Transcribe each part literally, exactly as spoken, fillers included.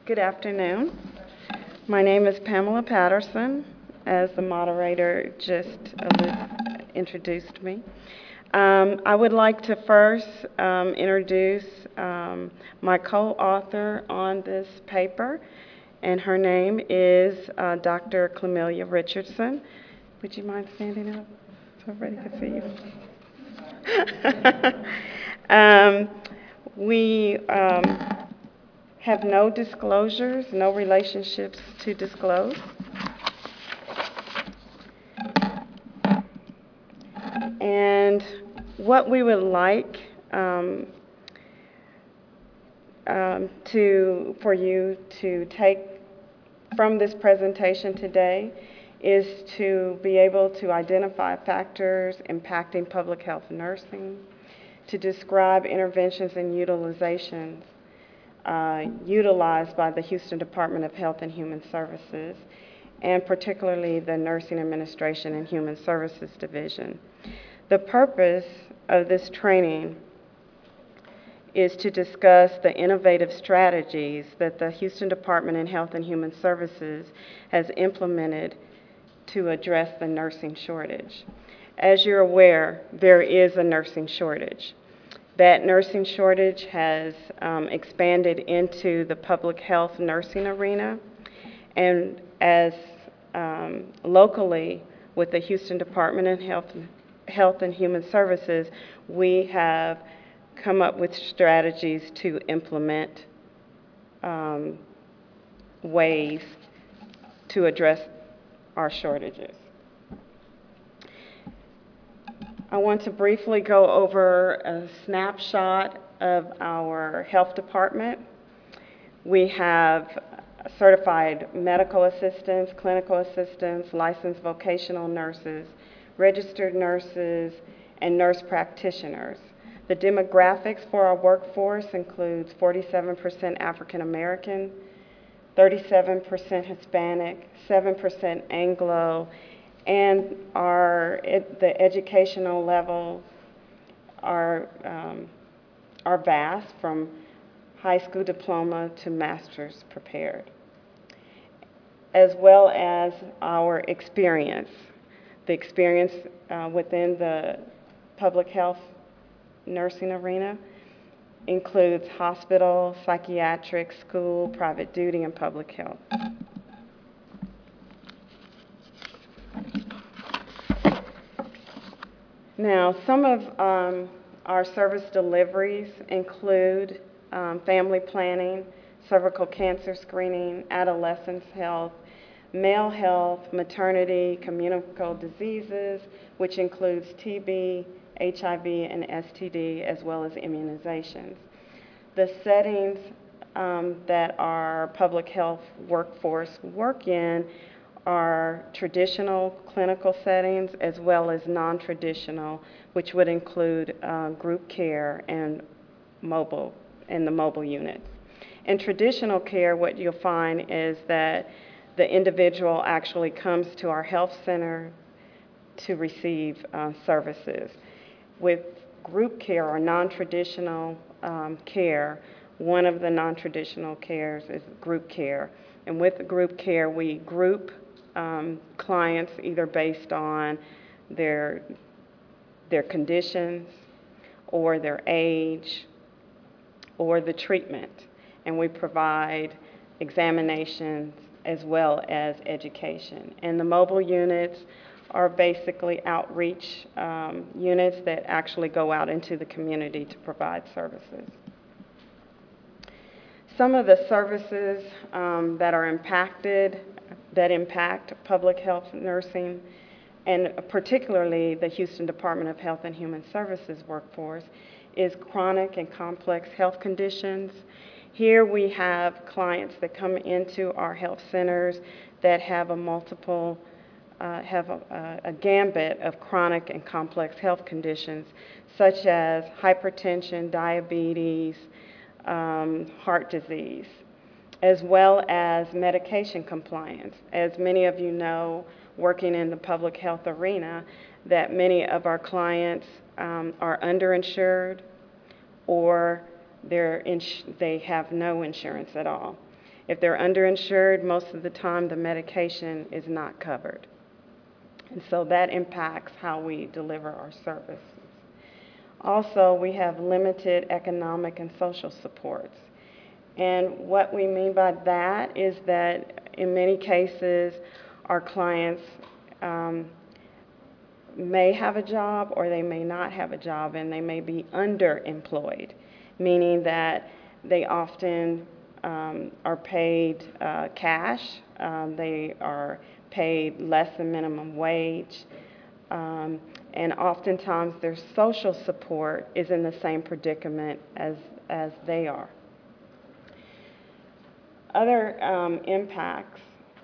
Good afternoon. My name is Pamela Patterson, as the moderator just uh, introduced me. Um, I would like to first um, introduce um, my co-author on this paper, and her name is uh, Doctor Clemelia Richardson. Would you mind standing up so everybody can see you? um, we um, have no disclosures, no relationships to disclose. And what we would like um, um, to, for you to take from this presentation today is to be able to identify factors impacting public health nursing, to describe interventions and utilizations uh, utilized by the Houston Department of Health and Human Services, and particularly the Nursing Administration and Human Services Division. The purpose of this training is to discuss the innovative strategies that the Houston Department of Health and Human Services has implemented to address the nursing shortage. As you're aware, there is a nursing shortage. That nursing shortage has um, expanded into the public health nursing arena, and as um, locally with the Houston Department of Health, Health and Human Services, we have come up with strategies to implement um, ways to address our shortages. I want to briefly go over a snapshot of our health department. We have certified medical assistants, clinical assistants, licensed vocational nurses, registered nurses, and nurse practitioners. The demographics for our workforce includes forty-seven percent African American, thirty-seven percent Hispanic, seven percent Anglo, and our, it, the educational levels are, um, are vast, from high school diploma to master's prepared, as well as our experience. The experience uh, within the public health nursing arena includes hospital, psychiatric, school, private duty, and public health. Now, some of um, our service deliveries include um, family planning, cervical cancer screening, adolescence health, male health, maternity, communicable diseases, which includes T B, H I V, and S T D, as well as immunizations. The settings um, that our public health workforce work in are traditional clinical settings as well as non-traditional, which would include uh, group care and mobile, and the mobile units. In traditional care, what you'll find is that the individual actually comes to our health center to receive uh, services. With group care or non-traditional um, care, one of the non-traditional cares is group care. And with the group care, we group um, clients either based on their, their conditions or their age or the treatment. And we provide examinations as well as education. And the mobile units are basically outreach um, units that actually go out into the community to provide services. Some of the services um, that are impacted, that impact public health nursing, and particularly the Houston Department of Health and Human Services workforce, is chronic and complex health conditions. Here we have clients that come into our health centers that have a multiple, uh, have a, a gambit of chronic and complex health conditions, such as hypertension, diabetes, um, heart disease, as well as medication compliance. As many of you know, working in the public health arena, that many of our clients um, are underinsured or they're ins- they have no insurance at all. If they're underinsured, most of the time the medication is not covered. And so that impacts how we deliver our services. Also, we have limited economic and social supports. And what we mean by that is that in many cases, our clients um, may have a job or they may not have a job, and they may be underemployed, meaning that they often um, are paid uh, cash, um, they are paid less than minimum wage, um, and oftentimes their social support is in the same predicament as, as they are. Other um, impacts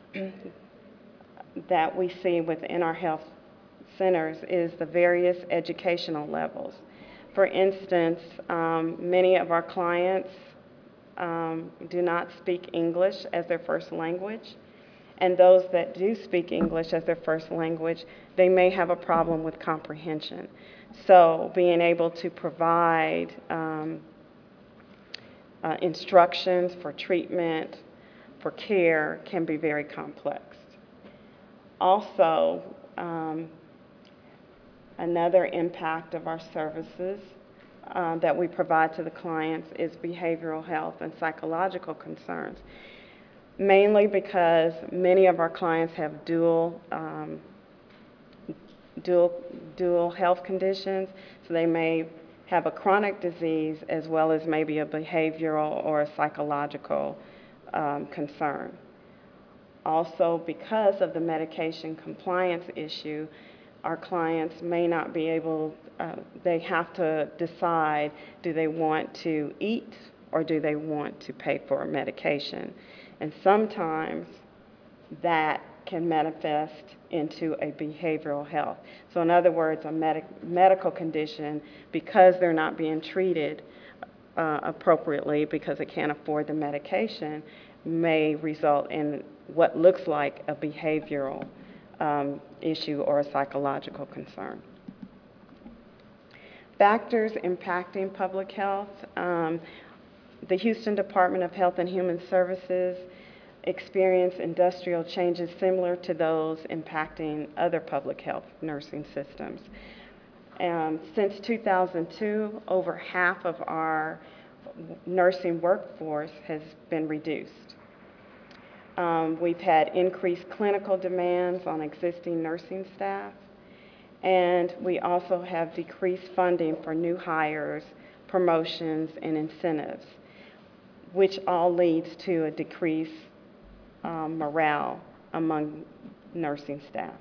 that we see within our health centers is the various educational levels. For instance, um, many of our clients um, do not speak English as their first language, and those that do speak English as their first language, they may have a problem with comprehension. So being able to provide um, uh, instructions for treatment, for care, can be very complex. Also, um, another impact of our services uh, that we provide to the clients is behavioral health and psychological concerns, mainly because many of our clients have dual, um, dual, dual health conditions, so they may have a chronic disease as well as maybe a behavioral or a psychological um, concern. Also, because of the medication compliance issue, our clients may not be able, uh, they have to decide, do they want to eat or do they want to pay for a medication? And sometimes that can manifest into a behavioral health. So in other words, a medic medical condition, because they're not being treated uh, appropriately because they can't afford the medication, may result in what looks like a behavioral um, issue or a psychological concern. Factors impacting public health. Um, the Houston Department of Health and Human Services experienced industrial changes similar to those impacting other public health nursing systems. Um, since two thousand two, over half of our nursing workforce has been reduced. Um, we've had increased clinical demands on existing nursing staff, and we also have decreased funding for new hires, promotions, and incentives, which all leads to a decrease um, morale among nursing staff.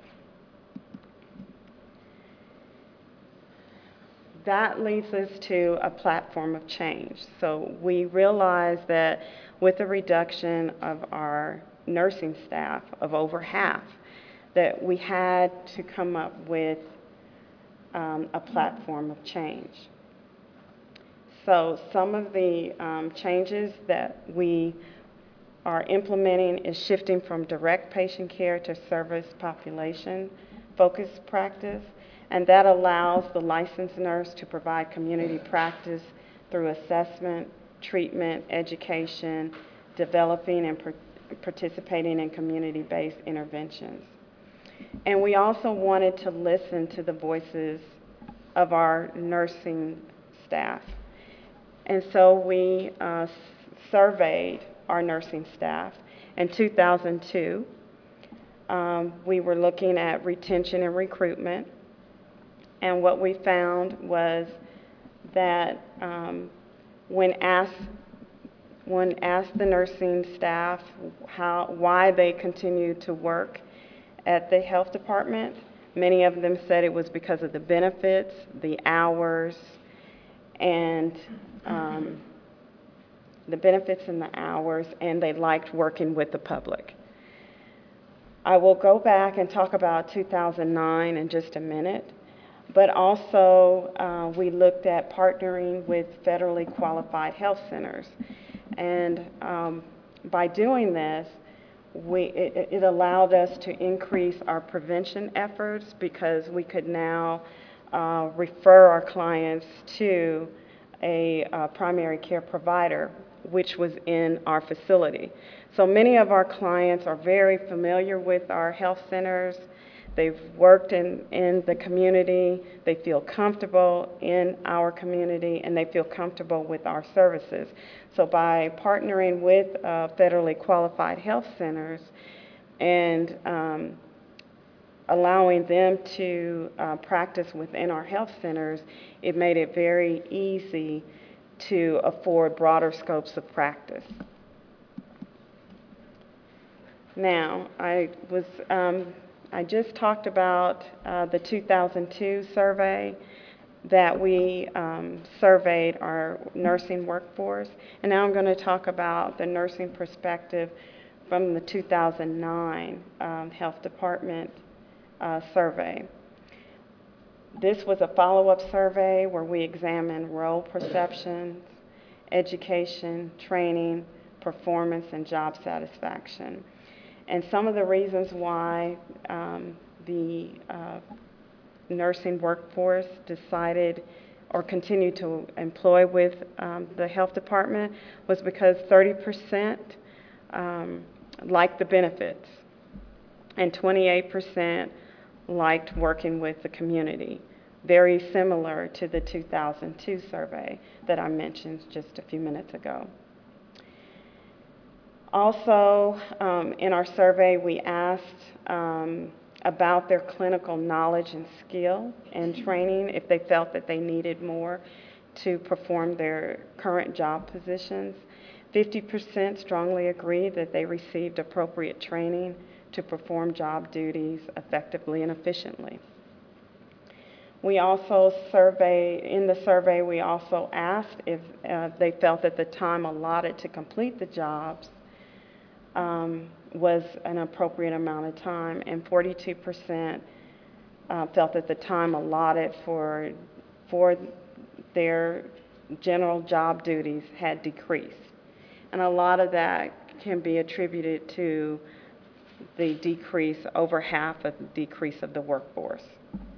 That leads us to a platform of change. So we realize that with the reduction of our nursing staff of over half, that we had to come up with um, a platform of change. So some of the um, changes that we are implementing is shifting from direct patient care to service population focused practice, and that allows the licensed nurse to provide community practice through assessment, treatment, education, developing and par participating in community-based interventions. And we also wanted to listen to the voices of our nursing staff. And so we uh, surveyed our nursing staff. In two thousand two, um, we were looking at retention and recruitment, and what we found was that um, when asked when asked the nursing staff how why they continued to work at the health department, many of them said it was because of the benefits, the hours, and um, the benefits and the hours, and they liked working with the public. I will go back and talk about two thousand nine in just a minute, but also uh, we looked at partnering with federally qualified health centers. And um, by doing this, we, it, it allowed us to increase our prevention efforts because we could now uh, refer our clients to a uh, primary care provider which was in our facility. So many of our clients are very familiar with our health centers. They've worked in, in the community, they feel comfortable in our community, and they feel comfortable with our services. So by partnering with uh, federally qualified health centers and um, allowing them to uh, practice within our health centers, it made it very easy to afford broader scopes of practice. Now, I was um, I just talked about uh, the two thousand two survey that we um, surveyed our nursing workforce, and now I'm going to talk about the nursing perspective from the two thousand nine um, Health Department uh, survey. This was a follow-up survey where we examined role perceptions, education, training, performance, and job satisfaction. And some of the reasons why um, the uh, nursing workforce decided or continued to employ with um, the health department was because thirty percent um, liked the benefits and twenty-eight percent liked working with the community, very similar to the two thousand two survey that I mentioned just a few minutes ago. Also, um, in our survey, we asked um, about their clinical knowledge and skill and training, if they felt that they needed more to perform their current job positions. fifty percent strongly agreed that they received appropriate training to perform job duties effectively and efficiently. We also survey, in the survey, we also asked if uh, they felt that the time allotted to complete the jobs Um, was an appropriate amount of time, and forty-two percent uh, felt that the time allotted for, for their general job duties had decreased. And a lot of that can be attributed to the decrease, over half of the decrease of the workforce.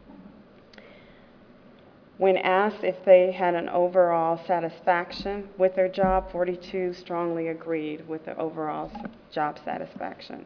When asked if they had an overall satisfaction with their job, forty-two strongly agreed with the overall job satisfaction.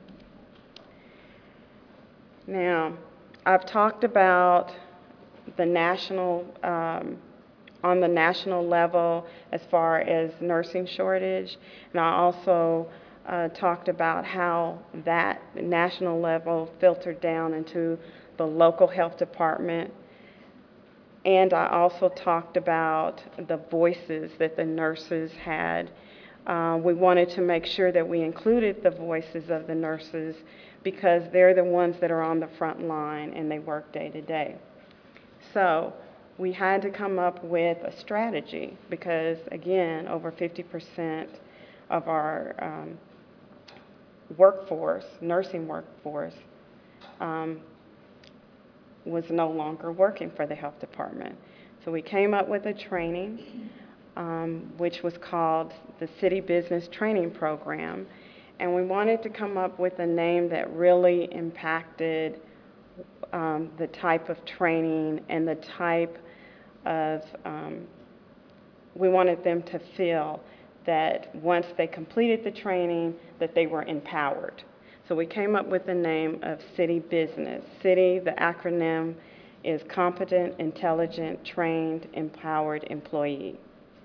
Now, I've talked about the national, um, on the national level as far as nursing shortage, and I also uh, talked about how that national level filtered down into the local health department. And I also talked about the voices that the nurses had. Uh, we wanted to make sure that we included the voices of the nurses because they're the ones that are on the front line and they work day to day. So we had to come up with a strategy because, again, over fifty percent of our um, workforce, nursing workforce, um, was no longer working for the health department. So we came up with a training, um, which was called the City Business Training Program, and we wanted to come up with a name that really impacted um, the type of training and the type of, um, we wanted them to feel that once they completed the training, that they were empowered. So we came up with the name of City Business. City, the acronym is Competent, Intelligent, Trained, Empowered Employee.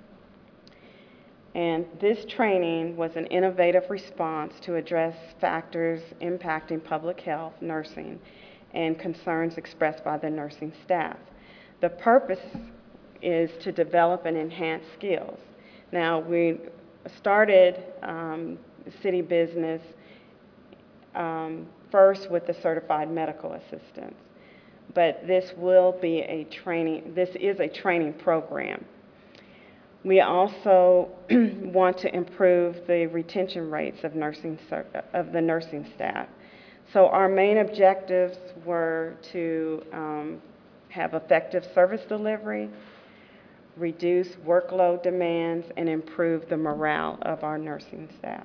And this training was an innovative response to address factors impacting public health, nursing, and concerns expressed by the nursing staff. The purpose is to develop and enhance skills. Now, we started um, City Business Um, first with the certified medical assistants, but this will be a training, this is a training program. We also want to improve the retention rates of nursing of the nursing staff. So our main objectives were to um, have effective service delivery, reduce workload demands, and improve the morale of our nursing staff.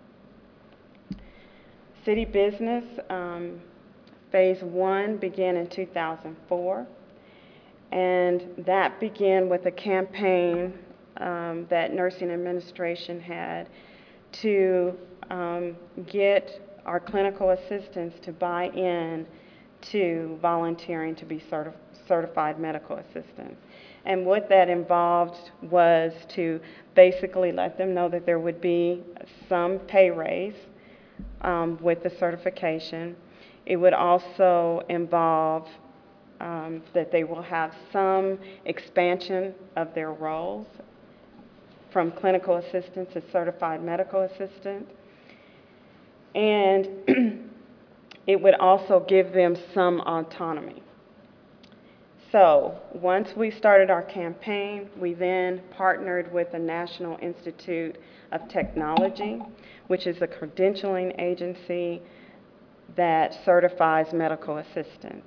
City Business, um, phase one began in two thousand four, and that began with a campaign um, that nursing administration had to um, get our clinical assistants to buy in to volunteering to be certi certified medical assistants. And what that involved was to basically let them know that there would be some pay raise um, with the certification. It would also involve um, that they will have some expansion of their roles from clinical assistant to certified medical assistant. And it would also give them some autonomy. So once we started our campaign, we then partnered with the National Institute of Technology, which is a credentialing agency that certifies medical assistants.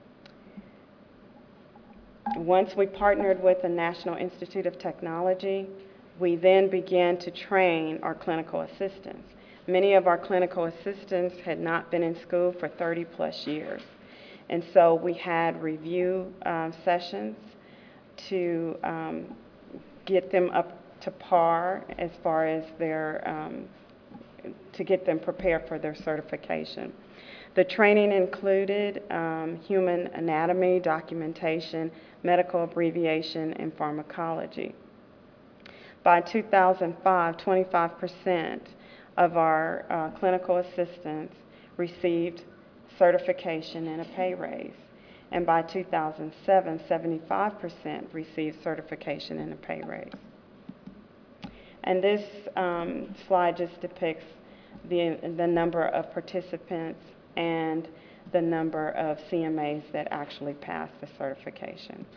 Once we partnered with the National Institute of Technology, we then began to train our clinical assistants. Many of our clinical assistants had not been in school for thirty plus years. And so we had review uh, sessions to um, get them up to par as far as their, um, to get them prepared for their certification. The training included um, human anatomy, documentation, medical abbreviation, and pharmacology. By two thousand five, twenty-five percent of our uh, clinical assistants received certification and a pay raise. And by two thousand seven, seventy-five percent received certification and a pay raise. And this um, slide just depicts the, the number of participants and the number of C M As that actually passed the certification.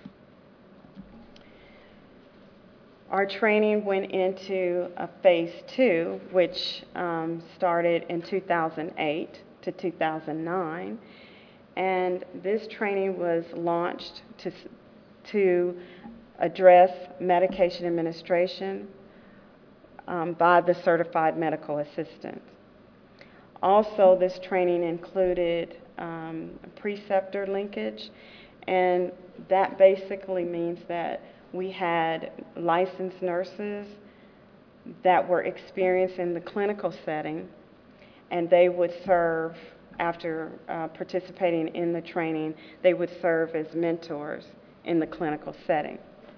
Our training went into a phase two, which um, started in two thousand eight to two thousand nine, and this training was launched to, to address medication administration um, by the certified medical assistant. Also, this training included um, preceptor linkage, and that basically means that we had licensed nurses that were experienced in the clinical setting, and they would serve, after uh, participating in the training, they would serve as mentors in the clinical setting.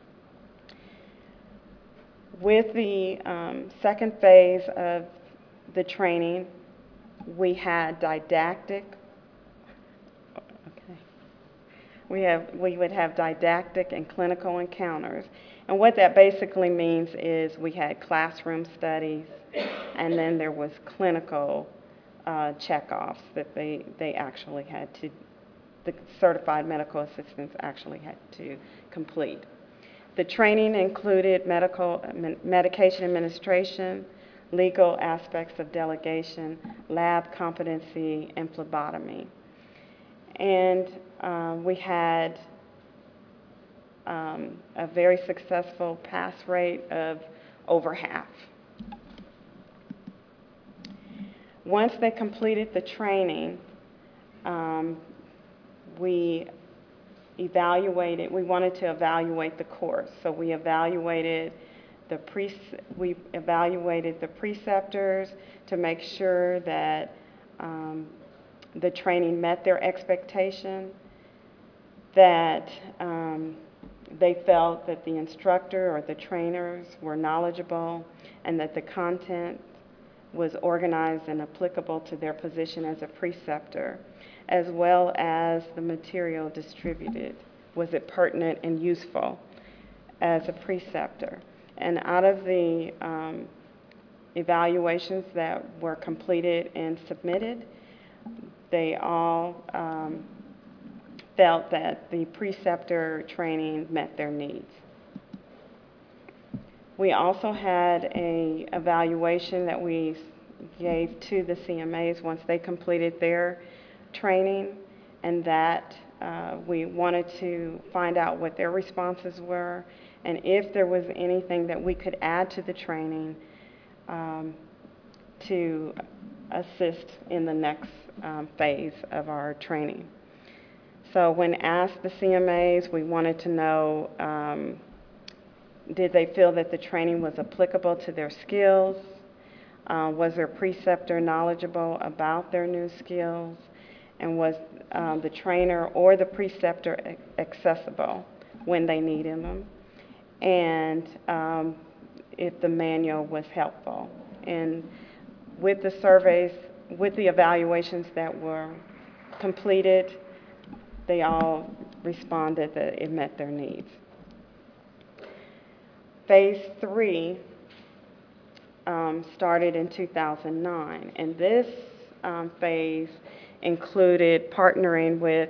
With the um, second phase of the training, we had didactic, okay, we, have, we would have didactic and clinical encounters. And what that basically means is we had classroom studies, and then there was clinical uh, checkoffs that they, they actually had to, the certified medical assistants actually had to complete. The training included medical, medication administration, legal aspects of delegation, lab competency, and phlebotomy. And uh, we had um, a very successful pass rate of over half. Once they completed the training, um, we evaluated, we wanted to evaluate the course. So we evaluated the pre, we evaluated the preceptors to make sure that um, the training met their expectation, that um, they felt that the instructor or the trainers were knowledgeable, and that the content was organized and applicable to their position as a preceptor, as well as the material distributed. Was it pertinent and useful as a preceptor? And out of the um, evaluations that were completed and submitted, they all um, felt that the preceptor training met their needs. We also had a evaluation that we gave to the C M As once they completed their training, and that uh, we wanted to find out what their responses were, and if there was anything that we could add to the training um, to assist in the next um, phase of our training. So when asked the C M As, we wanted to know um, Did they feel that the training was applicable to their skills? Uh, was their preceptor knowledgeable about their new skills? And was um, the trainer or the preceptor accessible when they needed them? And um, if the manual was helpful. And with the surveys, with the evaluations that were completed, they all responded that it met their needs. Phase three um, started in two thousand nine, and this um, phase included partnering with,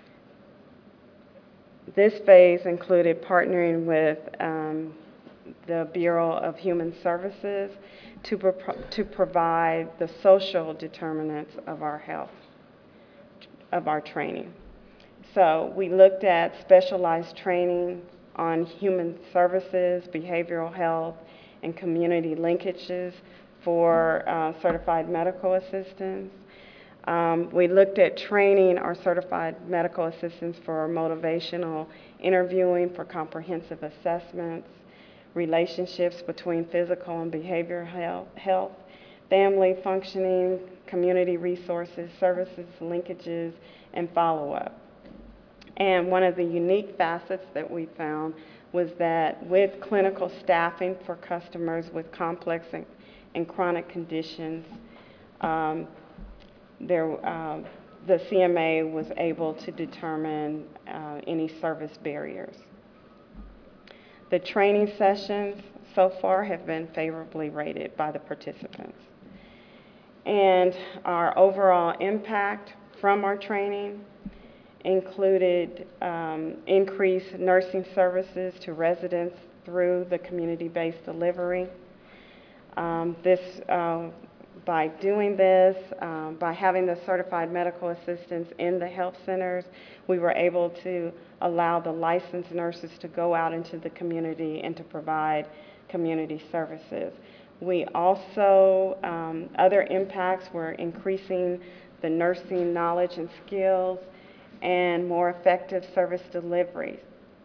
this phase included partnering with um, the Bureau of Human Services to, pro to provide the social determinants of our health, of our training. So we looked at specialized training on human services, behavioral health, and community linkages for uh, certified medical assistants. Um, we looked at training our certified medical assistants for motivational interviewing for comprehensive assessments, relationships between physical and behavioral health, health, family functioning, community resources, services, linkages, and follow-up. And one of the unique facets that we found was that with clinical staffing for customers with complex and, and chronic conditions, um, there, uh, the C M A was able to determine uh, any service barriers. The training sessions so far have been favorably rated by the participants. And our overall impact from our training included um, increased nursing services to residents through the community-based delivery. Um, this, uh, by doing this, um, by having the certified medical assistants in the health centers, we were able to allow the licensed nurses to go out into the community and to provide community services. We also, um, other impacts were increasing the nursing knowledge and skills and more effective service delivery.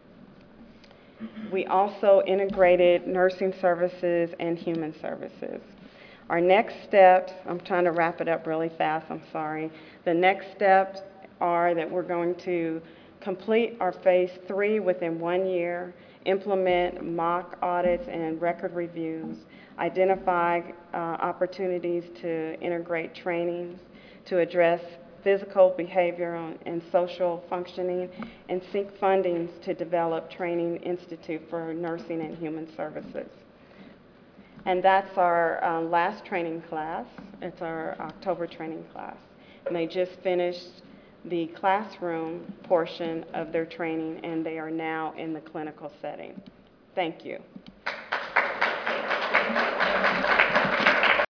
We also integrated nursing services and human services. Our next steps, I'm trying to wrap it up really fast, I'm sorry. The next steps are that we're going to complete our phase three within one year, implement mock audits and record reviews, identify uh, opportunities to integrate trainings, to address physical, behavioral, and social functioning, and seek fundings to develop Training Institute for Nursing and Human Services. And that's our uh, last training class. It's our October training class. And they just finished the classroom portion of their training, and they are now in the clinical setting. Thank you.